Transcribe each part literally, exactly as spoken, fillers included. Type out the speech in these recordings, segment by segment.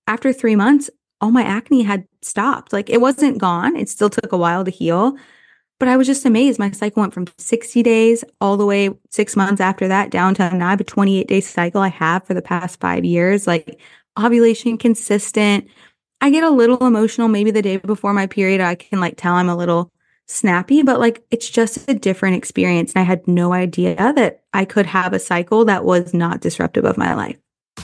after three months, all my acne had stopped. Like it wasn't gone. It still took a while to heal. But I was just amazed. My cycle went from sixty days all the way six months after that down to now I have a twenty-eight day cycle I have for the past five years. Like ovulation consistent. I get a little emotional maybe the day before my period. I can like tell I'm a little snappy, but like it's just a different experience. And I had no idea that I could have a cycle that was not disruptive of my life.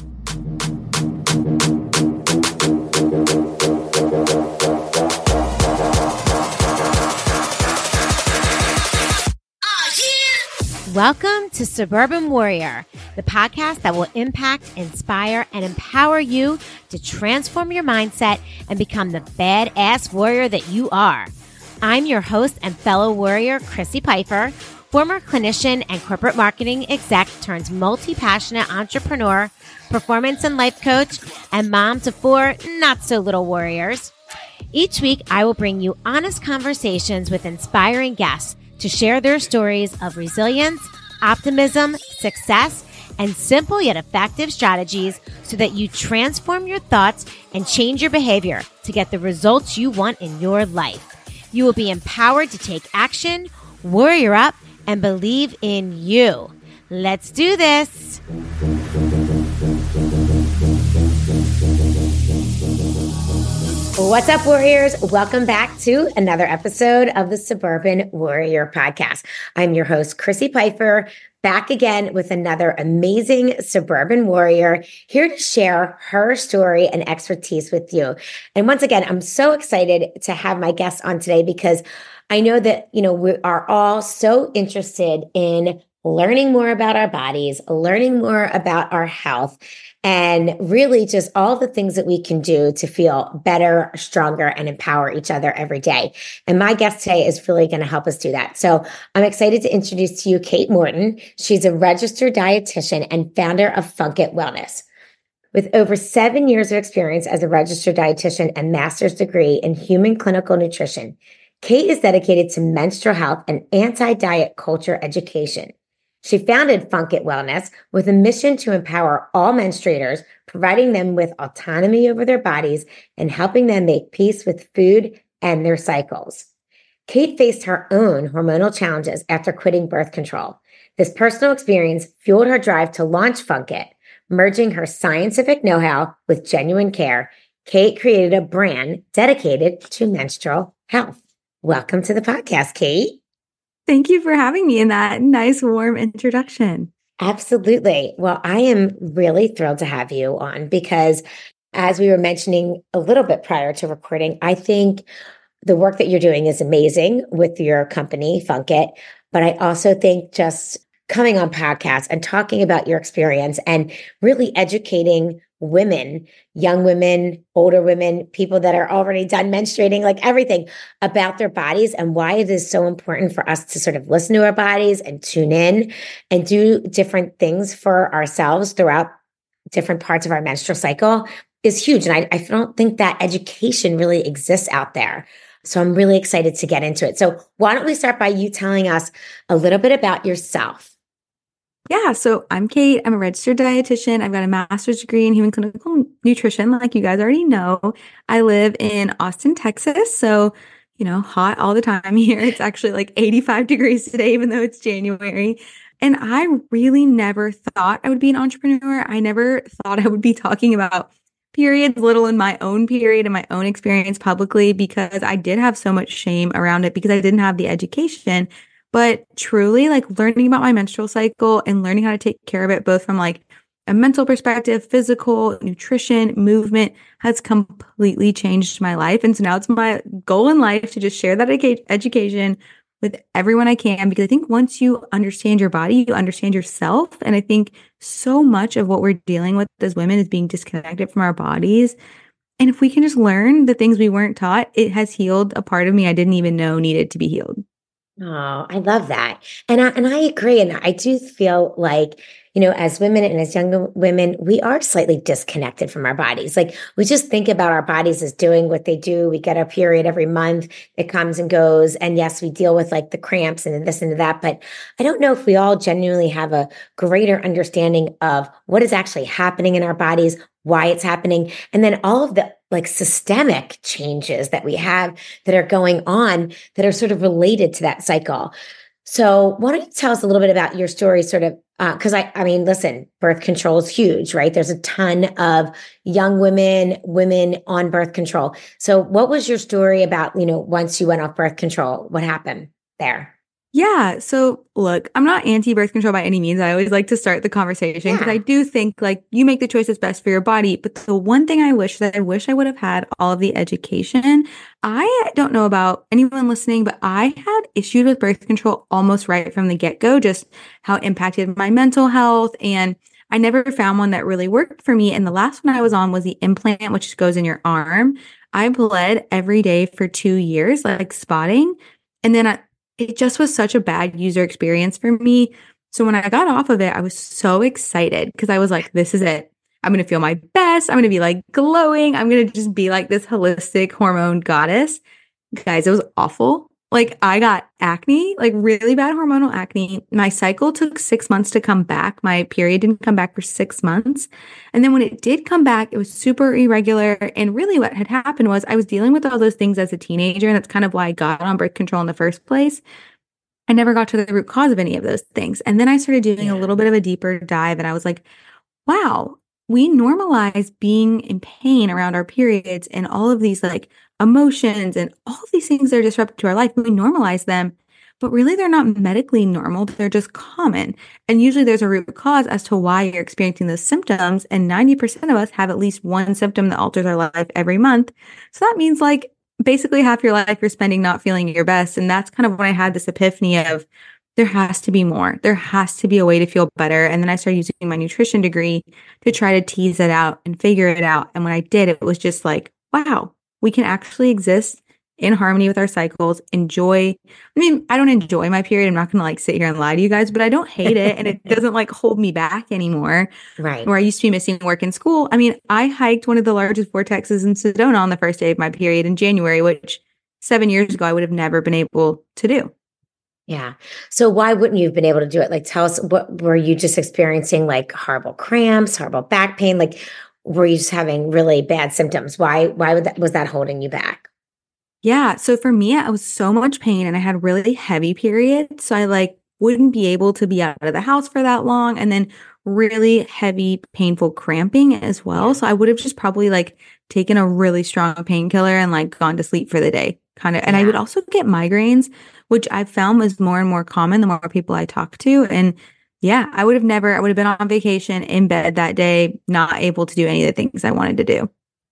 Welcome to Suburban Warrior, the podcast that will impact, inspire, and empower you to transform your mindset and become the badass warrior that you are. I'm your host and fellow warrior, Chrissy Pfeiffer, former clinician and corporate marketing exec turned multi-passionate entrepreneur, performance and life coach, and mom to four not-so-little warriors. Each week, I will bring you honest conversations with inspiring guests to share their stories of resilience, optimism, success, and simple yet effective strategies so that you transform your thoughts and change your behavior to get the results you want in your life. You will be empowered to take action, warrior up, and believe in you. Let's do this. What's up, warriors? Welcome back to another episode of the Suburban Warrior Podcast. I'm your host, Chrissy Pfeiffer, back again with another amazing suburban warrior here to share her story and expertise with you. And once again, I'm so excited to have my guest on today because I know that, you know, we are all so interested in learning more about our bodies, learning more about our health, and really just all the things that we can do to feel better, stronger, and empower each other every day. And my guest today is really going to help us do that. So I'm excited to introduce to you Kate Morton. She's a registered dietitian and founder of Funk It Wellness. With over seven years of experience as a registered dietitian and master's degree in human clinical nutrition, Kate is dedicated to menstrual health and anti-diet culture education. She founded Funk It Wellness with a mission to empower all menstruators, providing them with autonomy over their bodies and helping them make peace with food and their cycles. Kate faced her own hormonal challenges after quitting birth control. This personal experience fueled her drive to launch Funk It. Merging her scientific know-how with genuine care, Kate created a brand dedicated to menstrual health. Welcome to the podcast, Kate. Thank you for having me in that nice, warm introduction. Absolutely. Well, I am really thrilled to have you on because as we were mentioning a little bit prior to recording, I think the work that you're doing is amazing with your company, Funk It. But I also think just coming on podcasts and talking about your experience and really educating women, young women, older women, people that are already done menstruating, like everything about their bodies and why it is so important for us to sort of listen to our bodies and tune in and do different things for ourselves throughout different parts of our menstrual cycle is huge. And I, I don't think that education really exists out there. So I'm really excited to get into it. So why don't we start by you telling us a little bit about yourself? Yeah, so I'm Kate. I'm a registered dietitian. I've got a master's degree in human clinical nutrition, like you guys already know. I live in Austin, Texas. So, you know, hot all the time here. It's actually like eighty-five degrees today, even though it's January. And I really never thought I would be an entrepreneur. I never thought I would be talking about periods, little in my own period and my own experience publicly, because I did have so much shame around it because I didn't have the education. But truly, like learning about my menstrual cycle and learning how to take care of it, both from like a mental perspective, physical, nutrition, movement, has completely changed my life. And so now it's my goal in life to just share that edu- education with everyone I can, because I think once you understand your body, you understand yourself. And I think so much of what we're dealing with as women is being disconnected from our bodies. And if we can just learn the things we weren't taught, it has healed a part of me I didn't even know needed to be healed. Oh, I love that. And I, and I agree. And I do feel like, you know, as women and as young women, we are slightly disconnected from our bodies. Like we just think about our bodies as doing what they do. We get our period every month. It comes and goes. And yes, we deal with like the cramps and this and that. But I don't know if we all genuinely have a greater understanding of what is actually happening in our bodies, why it's happening, and then all of the like systemic changes that we have that are going on that are sort of related to that cycle. So why don't you tell us a little bit about your story, sort of, because uh, I, I mean, listen, birth control is huge, right? There's a ton of young women, women on birth control. So what was your story about, you know, once you went off birth control, what happened there? Yeah. So look, I'm not anti-birth control by any means. I always like to start the conversation because Yeah. I do think like you make the choice that's best for your body. But the one thing I wish that I wish I would have had all of the education. I don't know about anyone listening, but I had issues with birth control almost right from the get-go, just how it impacted my mental health. And I never found one that really worked for me. And the last one I was on was the implant, which goes in your arm. I bled every day for two years, like spotting. And then I, it just was such a bad user experience for me. So when I got off of it, I was so excited because I was like, this is it. I'm going to feel my best. I'm going to be like glowing. I'm going to just be like this holistic hormone goddess. Guys, it was awful. Like I got acne, like really bad hormonal acne. My cycle took six months to come back. My period didn't come back for six months. And then when it did come back, it was super irregular. And really what had happened was I was dealing with all those things as a teenager. And that's kind of why I got on birth control in the first place. I never got to the root cause of any of those things. And then I started doing Yeah. a little bit of a deeper dive and I was like, wow, we normalize being in pain around our periods and all of these like emotions and all of these things that are disruptive to our life. We normalize them, but really they're not medically normal. They're just common. And usually there's a root cause as to why you're experiencing those symptoms. And ninety percent of us have at least one symptom that alters our life every month. So that means like basically half your life you're spending not feeling your best. And that's kind of when I had this epiphany of there has to be more. There has to be a way to feel better. And then I started using my nutrition degree to try to tease it out and figure it out. And when I did, it was just like, wow, we can actually exist in harmony with our cycles, enjoy. I mean, I don't enjoy my period. I'm not going to like sit here and lie to you guys, but I don't hate it. And it doesn't like hold me back anymore. Right. Where I used to be missing work in school. I mean, I hiked one of the largest vortexes in Sedona on the first day of my period in January, which seven years ago, I would have never been able to do. Yeah. So why wouldn't you have been able to do it? Like, tell us, what were you just experiencing, like horrible cramps, horrible back pain? Like, were you just having really bad symptoms? Why, why would that, was that holding you back? Yeah. So for me, I was so much pain and I had really heavy periods. So I like wouldn't be able to be out of the house for that long. And then really heavy, painful cramping as well. Yeah. So I would have just probably like taken a really strong painkiller and like gone to sleep for the day kind of. And Yeah. I would also get migraines, which I found was more and more common the more people I talked to. And yeah, I would have never, I would have been on vacation in bed that day, not able to do any of the things I wanted to do.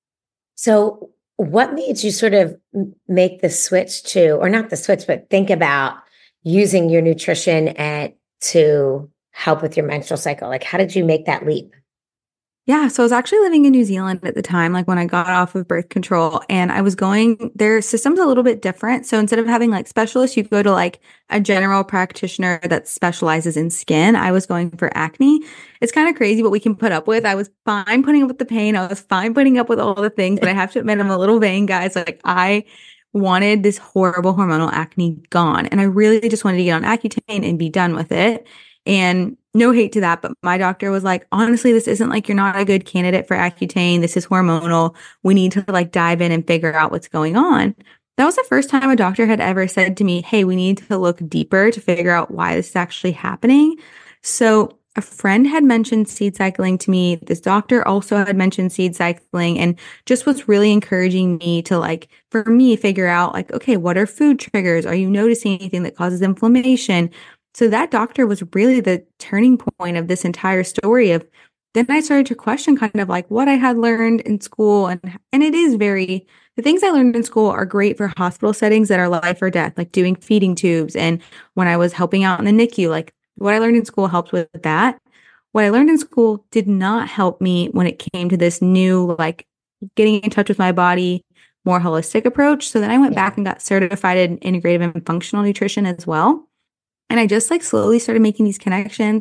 So what made you sort of make the switch to, or not the switch, but think about using your nutrition and to help with your menstrual cycle? Like, how did you make that leap? Yeah, so I was actually living in New Zealand at the time, like when I got off of birth control, and I was going, their system's a little bit different. So instead of having like specialists, you go to like a general practitioner that specializes in skin. I was going for acne. It's kind of crazy what we can put up with. I was fine putting up with the pain. I was fine putting up with all the things, but I have to admit, I'm a little vain, guys. Like I wanted this horrible hormonal acne gone. And I really just wanted to get on Accutane and be done with it. And no hate to that, but my doctor was like, honestly, this isn't like you're not a good candidate for Accutane. This is hormonal. We need to like dive in and figure out what's going on. That was the first time a doctor had ever said to me, hey, we need to look deeper to figure out why this is actually happening. So a friend had mentioned seed cycling to me. This doctor also had mentioned seed cycling and just was really encouraging me to like, for me, figure out like, okay, what are food triggers? Are you noticing anything that causes inflammation? So that doctor was really the turning point of this entire story of then I started to question kind of like what I had learned in school. And, and it is very, the things I learned in school are great for hospital settings that are life or death, like doing feeding tubes. And when I was helping out in the N I C U, like what I learned in school helped with that. What I learned in school did not help me when it came to this new, like getting in touch with my body, more holistic approach. So then I went Yeah. back and got certified in integrative and functional nutrition as well. And I just like slowly started making these connections,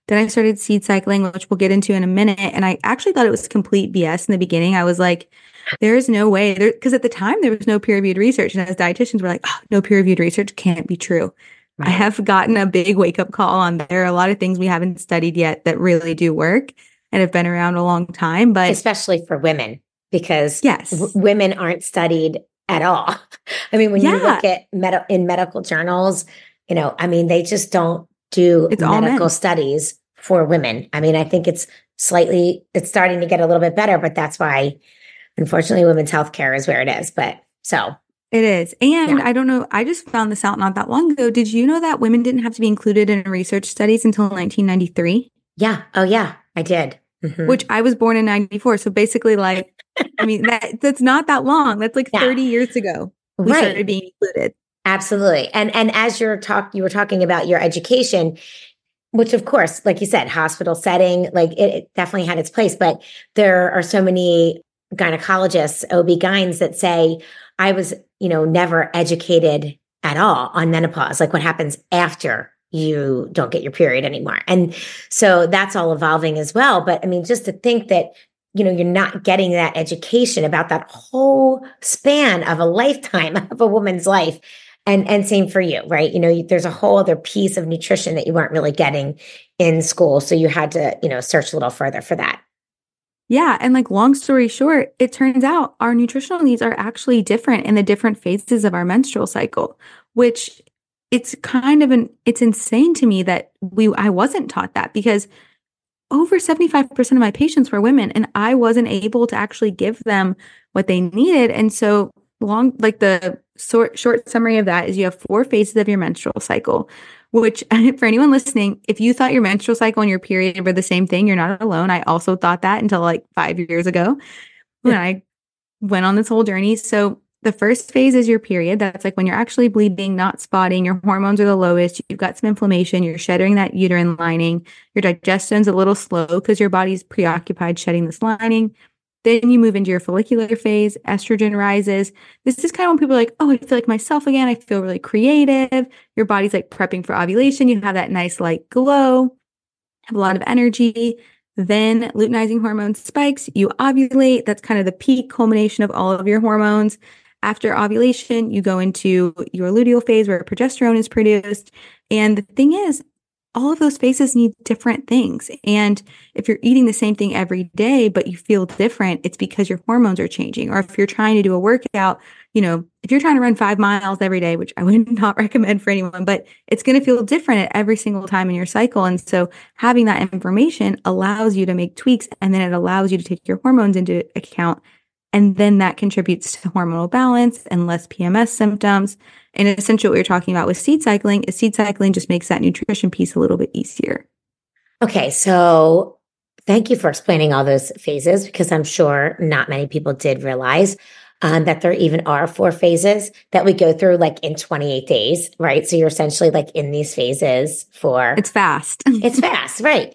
Then I started seed cycling, which we'll get into in a minute. And I actually thought it was complete B S in the beginning. I was like, there's no way there, because at the time there was no peer reviewed research. And as dietitians, we're like, oh, no peer reviewed research can't be true. Right. I have gotten a big wake up call on there are a lot of things we haven't studied yet that really do work and have been around a long time, but especially for women, because yes, w- women aren't studied at all. I mean, when yeah. you look at med- in medical journals, you know, I mean, they just don't do it's medical studies for women. I mean, I think it's slightly, it's starting to get a little bit better, but that's why, unfortunately, women's healthcare is where it is. But so it is. And yeah. I don't know, I just found this out not that long ago. Did you know that women didn't have to be included in research studies until nineteen ninety-three? Yeah. Oh, yeah, I did. Mm-hmm. Which I was born in ninety-four. So basically, like, I mean, that that's not that long. That's like yeah. thirty years ago. We right. started being included. Absolutely. And and as you're talk you were talking about your education, which of course, like you said, hospital setting, like it, it definitely had its place. But there are so many gynecologists, O B G Y Ns that say, I was, you know, never educated at all on menopause, like what happens after you don't get your period anymore. And so that's all evolving as well. But I mean, just to think that, you know, you're not getting that education about that whole span of a lifetime of a woman's life. And and same for you, right? You know, there's a whole other piece of nutrition that you weren't really getting in school. So you had to, you know, search a little further for that. Yeah. And like, long story short, it turns out our nutritional needs are actually different in the different phases of our menstrual cycle, which it's kind of an, it's insane to me that we, I wasn't taught that, because over seventy-five percent of my patients were women and I wasn't able to actually give them what they needed. And so long, like the short, short summary of that is you have four phases of your menstrual cycle, which for anyone listening, if you thought your menstrual cycle and your period were the same thing, you're not alone. I also thought that until like five years ago when I went on this whole journey. So the first phase is your period. That's like when you're actually bleeding, not spotting, your hormones are the lowest, you've got some inflammation, you're shedding that uterine lining, your digestion's a little slow because your body's preoccupied shedding this lining. Then you move into your follicular phase, estrogen rises. This is kind of when people are like, oh, I feel like myself again. I feel really creative. Your body's like prepping for ovulation. You have that nice light glow, have a lot of energy. Then luteinizing hormone spikes, you ovulate. That's kind of the peak culmination of all of your hormones. After ovulation, you go into your luteal phase where progesterone is produced. And the thing is, all of those phases need different things. And if you're eating the same thing every day, but you feel different, it's because your hormones are changing. Or if you're trying to do a workout, you know, if you're trying to run five miles every day, which I would not recommend for anyone, but it's going to feel different at every single time in your cycle. And so having that information allows you to make tweaks, and then it allows you to take your hormones into account. And then that contributes to hormonal balance and less P M S symptoms. And essentially what you're talking about with seed cycling is seed cycling just makes that nutrition piece a little bit easier. Okay. So thank you for explaining all those phases, because I'm sure not many people did realize um, that there even are four phases that we go through like in twenty-eight days, right? So you're essentially like in these phases for... It's fast. It's fast, right?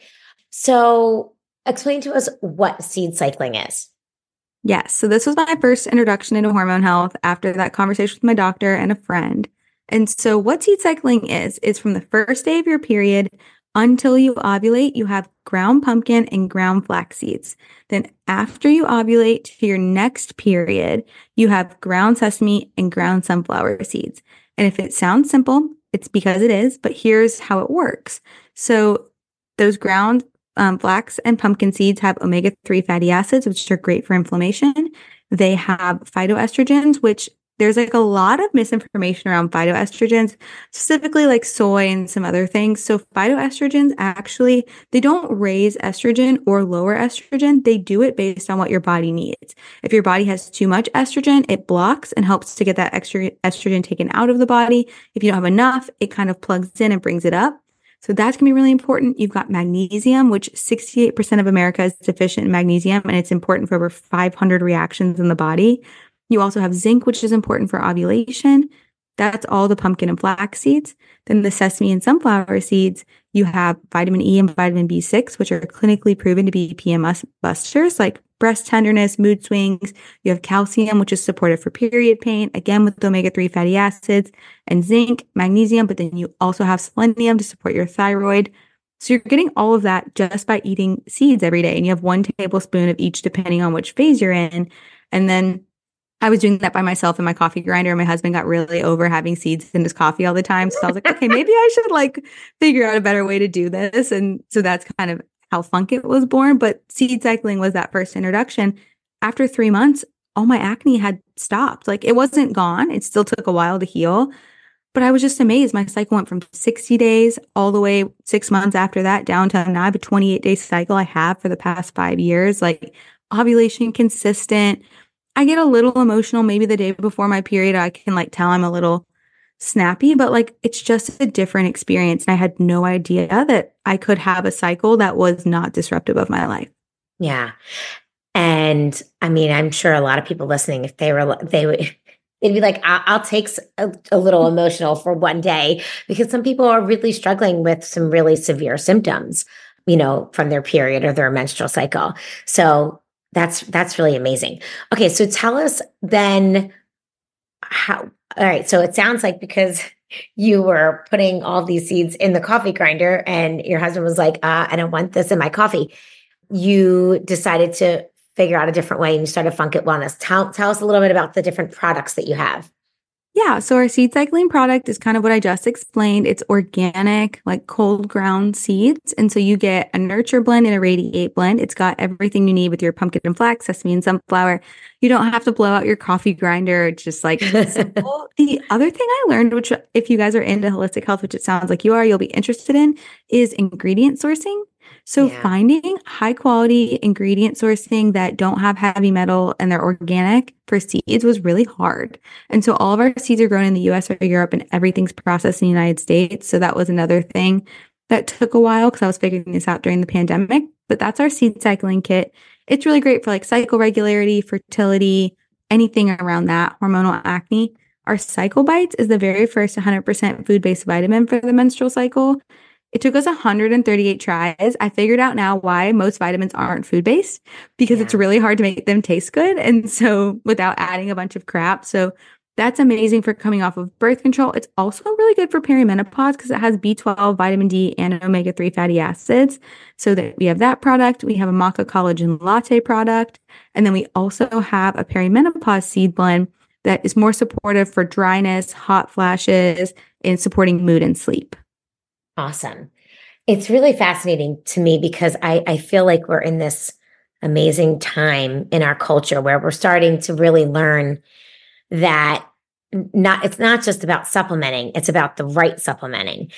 So explain to us what seed cycling is. Yes. So this was my first introduction into hormone health after that conversation with my doctor and a friend. And so what seed cycling is, is from the first day of your period until you ovulate, you have ground pumpkin and ground flax seeds. Then after you ovulate to your next period, you have ground sesame and ground sunflower seeds. And if it sounds simple, it's because it is, but here's how it works. So those ground Um, flax and pumpkin seeds have omega three fatty acids, which are great for inflammation. They have phytoestrogens, which there's like a lot of misinformation around phytoestrogens, specifically like soy and some other things. So phytoestrogens actually, they don't raise estrogen or lower estrogen. They do it based on what your body needs. If your body has too much estrogen, it blocks and helps to get that extra estrogen taken out of the body. If you don't have enough, it kind of plugs in and brings it up. So that's going to be really important. You've got magnesium, which sixty-eight percent of America is deficient in magnesium, and it's important for over five hundred reactions in the body. You also have zinc, which is important for ovulation. That's all the pumpkin and flax seeds. Then the sesame and sunflower seeds, you have vitamin E and vitamin B six, which are clinically proven to be P M S busters, like breast tenderness, mood swings. You have calcium, which is supportive for period pain, again with omega three fatty acids, and zinc, magnesium, but then you also have selenium to support your thyroid. So you're getting all of that just by eating seeds every day. And you have one tablespoon of each depending on which phase you're in. And then I was doing that by myself in my coffee grinder. And my husband got really over having seeds in his coffee all the time. So I was like, okay, maybe I should like figure out a better way to do this. And so that's kind of how Funkit was born. But seed cycling was that first introduction. After three months, all my acne had stopped. Like it wasn't gone. It still took a while to heal. But I was just amazed. My cycle went from sixty days all the way six months after that down to now I have a twenty-eight day cycle I have for the past five years. Like ovulation consistent. I get a little emotional maybe the day before my period. I can like tell I'm a little snappy, but like it's just a different experience. And I had no idea that I could have a cycle that was not disruptive of my life. Yeah. And I mean, I'm sure a lot of people listening, if they were, they would, they'd be like, I'll, I'll take a, a little emotional for one day, because some people are really struggling with some really severe symptoms, you know, from their period or their menstrual cycle. So that's, that's really amazing. Okay. So tell us then how, all right. So it sounds like because you were putting all these seeds in the coffee grinder and your husband was like, uh, I don't want this in my coffee. You decided to figure out a different way and you started Funkit Wellness. Tell, tell us a little bit about the different products that you have. Yeah. So our seed cycling product is kind of what I just explained. It's organic, like cold ground seeds. And so you get a nurture blend and a radiate blend. It's got everything you need with your pumpkin and flax, sesame and sunflower. You don't have to blow out your coffee grinder. It's just like simple. The other thing I learned, which if you guys are into holistic health, which it sounds like you are, you'll be interested in, is ingredient sourcing. So yeah. Finding high quality ingredient sourcing that don't have heavy metal and they're organic for seeds was really hard. And so all of our seeds are grown in the U S or Europe and everything's processed in the United States. So that was another thing that took a while because I was figuring this out during the pandemic. But that's our seed cycling kit. It's really great for like cycle regularity, fertility, anything around that, hormonal acne. Our Cycle Bites is the very first one hundred percent food-based vitamin for the menstrual cycle. It took us one hundred thirty-eight tries. I figured out now why most vitamins aren't food-based, because yeah. It's really hard to make them taste good. And so without adding a bunch of crap. So that's amazing for coming off of birth control. It's also really good for perimenopause because it has B twelve, vitamin D, and omega three fatty acids. So that we have that product. We have a maca collagen latte product. And then we also have a perimenopause seed blend that is more supportive for dryness, hot flashes, and supporting mood and sleep. Awesome. It's really fascinating to me because I, I feel like we're in this amazing time in our culture where we're starting to really learn that not it's not just about supplementing, it's about the right supplementing.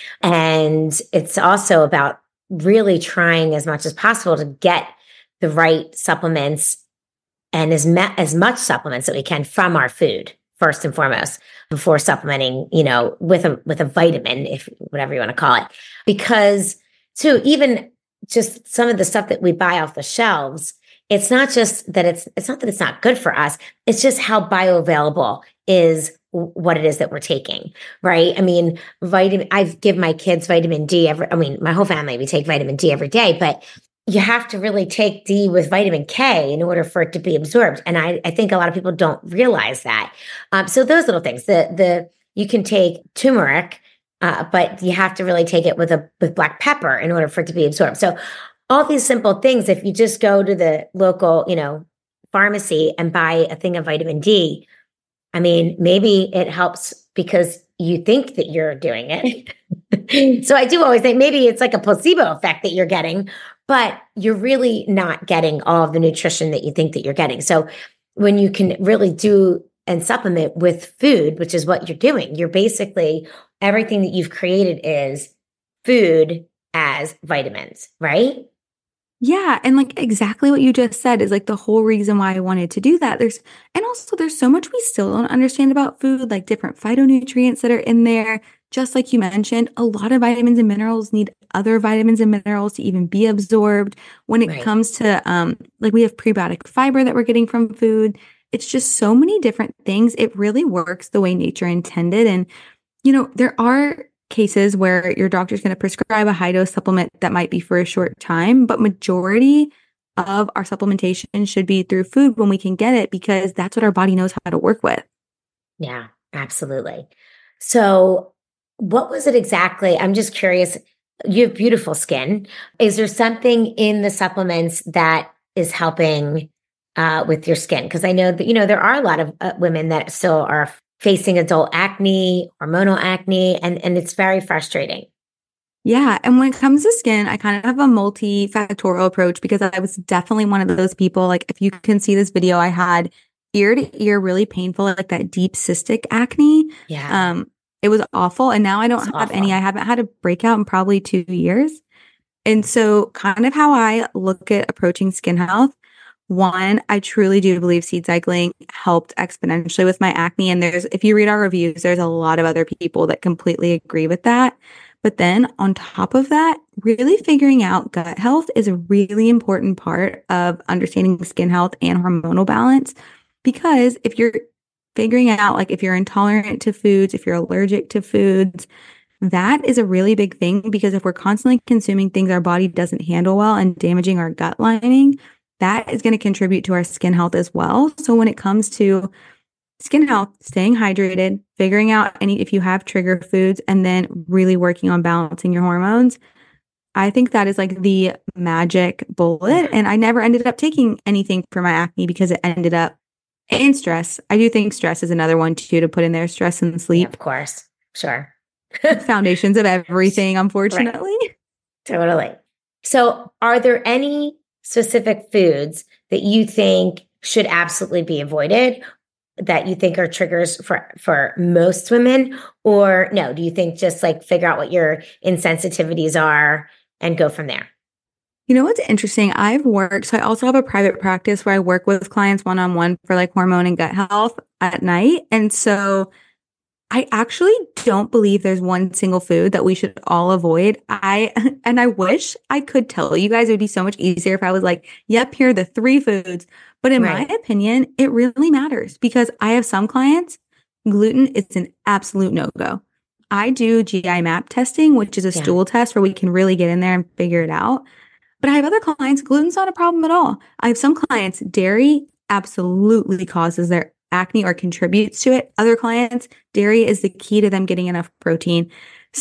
And it's also about really trying as much as possible to get the right supplements and as, me- as much supplements that we can from our food. First and foremost, before supplementing, you know, with a with a vitamin, if whatever you want to call it, because too, even just some of the stuff that we buy off the shelves, it's not just that it's it's not that it's not good for us. It's just how bioavailable is what it is that we're taking, right? I mean, vitamin. I give my kids vitamin D every. I mean, my whole family we take vitamin D every day, but you have to really take D with vitamin K in order for it to be absorbed. And I, I think a lot of people don't realize that. Um, so those little things, the, the, you can take turmeric, uh, but you have to really take it with a, with black pepper in order for it to be absorbed. So all these simple things, if you just go to the local, you know, pharmacy and buy a thing of vitamin D, I mean, maybe it helps because you think that you're doing it. So I do always think maybe it's like a placebo effect that you're getting, but you're really not getting all of the nutrition that you think that you're getting. So when you can really do and supplement with food, which is what you're doing, you're basically everything that you've created is food as vitamins, right? Yeah. And like exactly what you just said is like the whole reason why I wanted to do that. There's, and also there's so much we still don't understand about food, like different phytonutrients that are in there. Just like you mentioned, a lot of vitamins and minerals need other vitamins and minerals to even be absorbed. When it right. comes to, um, like we have prebiotic fiber that we're getting from food. It's just so many different things. It really works the way nature intended. And, you know, there are cases where your doctor's going to prescribe a high dose supplement that might be for a short time, but majority of our supplementation should be through food when we can get it, because that's what our body knows how to work with. Yeah, absolutely. So what was it exactly? I'm just curious. you have beautiful skin. Is there something in the supplements that is helping uh, with your skin? Because I know that, you know, there are a lot of uh, women that still are facing adult acne, hormonal acne, and, and it's very frustrating. Yeah. And when it comes to skin, I kind of have a multifactorial approach because I was definitely one of those people. Like, if you can see this video, I had ear to ear, really painful, like that deep cystic acne. Yeah, Um, it was awful. And now I it's don't have any. I awful. haven't had a breakout in probably two years. And so, kind of how I look at approaching skin health, one, I truly do believe seed cycling helped exponentially with my acne. And there's, if you read our reviews, there's a lot of other people that completely agree with that. But then on top of that, really figuring out gut health is a really important part of understanding skin health and hormonal balance. Because if you're figuring out, like, if you're intolerant to foods, if you're allergic to foods, that is a really big thing. Because if we're constantly consuming things our body doesn't handle well and damaging our gut lining, that is going to contribute to our skin health as well. So when it comes to skin health, staying hydrated, figuring out any, if you have trigger foods, and then really working on balancing your hormones, I think that is like the magic bullet. And I never ended up taking anything for my acne because it ended up in stress. I do think stress is another one too to put in there, stress and Yeah, sleep. of course. Sure. Foundations of everything, unfortunately. Right. Totally. So, are there any specific foods that you think should absolutely be avoided, that you think are triggers for for most women? Or no, do you think just like figure out what your insensitivities are and go from there? You know what's interesting? I've worked, so I also have a private practice where I work with clients one-on-one for like hormone and gut health at night. And so I actually don't believe there's one single food that we should all avoid. I, and I wish I could tell you guys. It would be so much easier if I was like, yep, here are the three foods. But in my Right. opinion, it really matters because I have some clients, gluten is an absolute no-go. I do G I map testing, which is a Yeah. stool test where we can really get in there and figure it out. But I have other clients, gluten's not a problem at all. I have some clients, dairy absolutely causes their acne or contributes to it. Other clients, dairy is the key to them getting enough protein.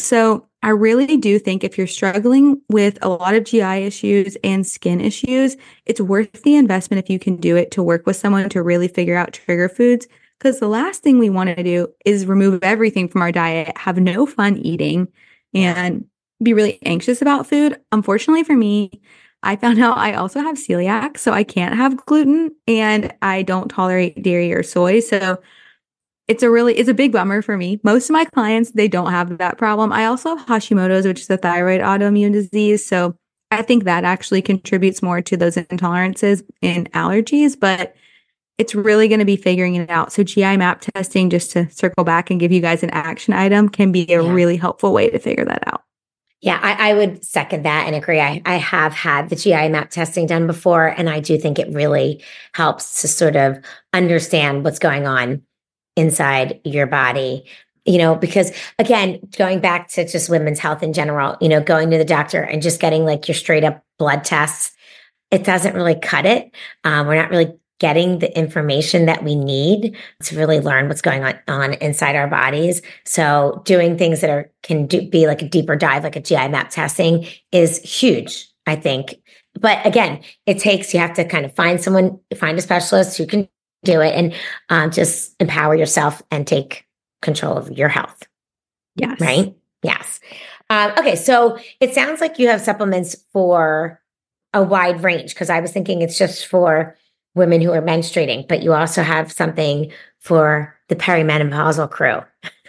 So I really do think if you're struggling with a lot of G I issues and skin issues, it's worth the investment if you can do it to work with someone to really figure out trigger foods. Because the last thing we want to do is remove everything from our diet, have no fun eating, Yeah. and be really anxious about food. Unfortunately for me, I found out I also have celiac, so I can't have gluten and I don't tolerate dairy or soy. So it's a really, it's a big bummer for me. Most of my clients, they don't have that problem. I also have Hashimoto's, which is a thyroid autoimmune disease. So I think that actually contributes more to those intolerances and allergies, but it's really going to be figuring it out. So G I map testing, just to circle back and give you guys an action item, can be a Yeah. really helpful way to figure that out. Yeah, I, I would second that and agree. I, I have had the G I map testing done before, and I do think it really helps to sort of understand what's going on inside your body. You know, because again, going back to just women's health in general, you know, going to the doctor and just getting like your straight up blood tests, it doesn't really cut it. Um, we're not really getting the information that we need to really learn what's going on, on inside our bodies. So doing things that are can do, be like a deeper dive, like a G I map testing, is huge, I think. But again, it takes, you have to kind of find someone, find a specialist who can do it, and um, just empower yourself and take control of your health. Yes. Right? Yes. Um, okay. So it sounds like you have supplements for a wide range, because I was thinking it's just for women who are menstruating, but you also have something for the perimenopausal crew.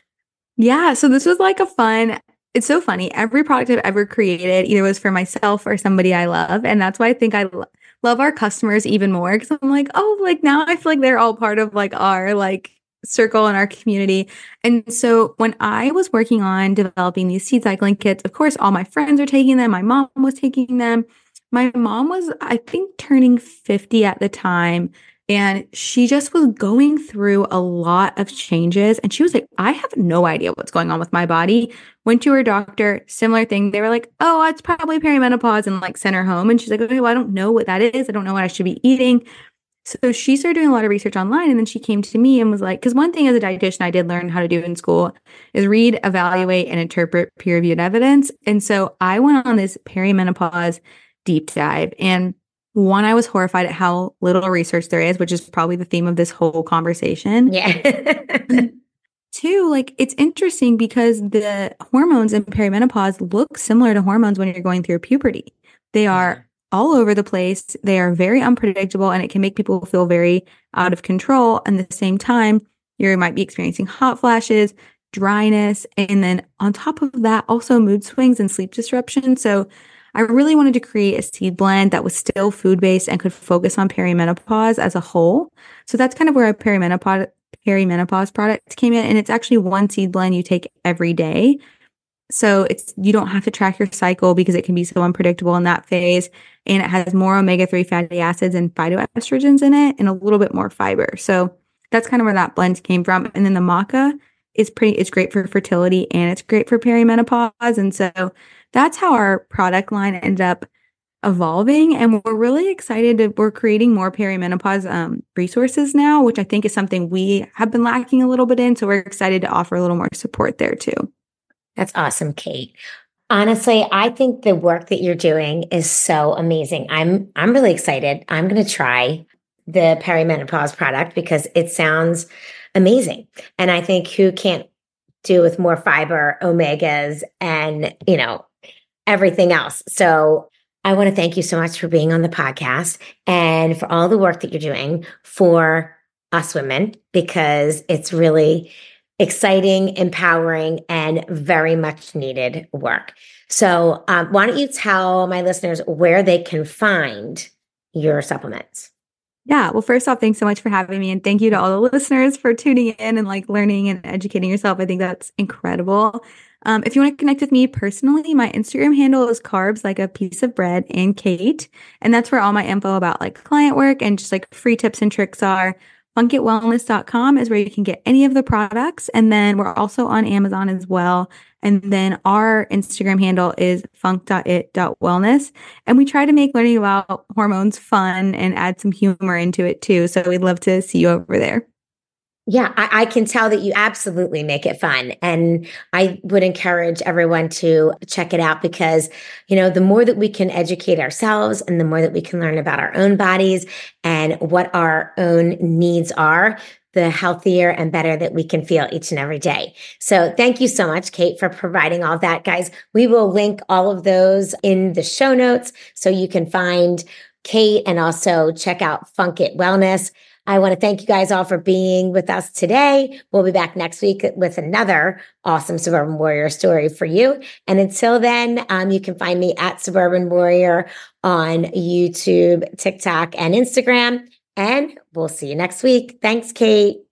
Yeah. So this was like a fun, it's so funny. Every product I've ever created either was for myself or somebody I love. And that's why I think I lo- love our customers even more. Cause I'm like, oh, like now I feel like they're all part of like our like circle and our community. And so when I was working on developing these seed cycling kits, of course, all my friends are taking them. My mom was taking them. My mom was, I think, turning fifty at the time. And she just was going through a lot of changes. And she was like, I have no idea what's going on with my body. Went to her doctor, similar thing. They were like, oh, it's probably perimenopause, and like sent her home. And she's like, okay, well, I don't know what that is. I don't know what I should be eating. So she started doing a lot of research online, and then she came to me and was like, because one thing as a dietitian I did learn how to do in school is read, evaluate, and interpret peer-reviewed evidence. And so I went on this perimenopause deep dive. And one, I was horrified at how little research there is, which is probably the theme of this whole conversation. Yeah. Two, like it's interesting because the hormones in perimenopause look similar to hormones when you're going through puberty. They are all over the place. They are very unpredictable, and it can make people feel very out of control. And at the same time, you might be experiencing hot flashes, dryness, and then on top of that, also mood swings and sleep disruption. So I really wanted to create a seed blend that was still food-based and could focus on perimenopause as a whole. So that's kind of where a perimenopause perimenopause product came in. And it's actually one seed blend you take every day. So it's you don't have to track your cycle because it can be so unpredictable in that phase. And it has more omega three fatty acids and phytoestrogens in it and a little bit more fiber. So that's kind of where that blend came from. And then the maca is pretty, it's great for fertility and it's great for perimenopause. And so that's how our product line ended up evolving. And we're really excited to, we're creating more perimenopause um, resources now, which I think is something we have been lacking a little bit in. So we're excited to offer a little more support there too. That's awesome, Kate. Honestly, I think the work that you're doing is so amazing. I'm I'm really excited. I'm going to try the perimenopause product because it sounds amazing. And I think who can't do with more fiber, omegas, and, you know, everything else. So I want to thank you so much for being on the podcast and for all the work that you're doing for us women, because it's really exciting, empowering, and very much needed work. So um, why don't you tell my listeners where they can find your supplements? Yeah. Well, first off, thanks so much for having me. And thank you to all the listeners for tuning in and like learning and educating yourself. I think that's incredible. Um, if you want to connect with me personally, my Instagram handle is carbs like a piece of bread and Kate. And that's where all my info about like client work and just like free tips and tricks are. funk it wellness dot com is where you can get any of the products. And then we're also on Amazon as well. And then our Instagram handle is funk dot it dot wellness. And we try to make learning about hormones fun and add some humor into it too. So we'd love to see you over there. Yeah, I, I can tell that you absolutely make it fun. And I would encourage everyone to check it out because, you know, the more that we can educate ourselves and the more that we can learn about our own bodies and what our own needs are, the healthier and better that we can feel each and every day. So thank you so much, Kate, for providing all that. Guys, we will link all of those in the show notes so you can find Kate and also check out Funk It Wellness. I want to thank you guys all for being with us today. We'll be back next week with another awesome Suburban Warrior story for you. And until then, um, you can find me at Suburban Warrior on YouTube, TikTok, and Instagram. And we'll see you next week. Thanks, Kate.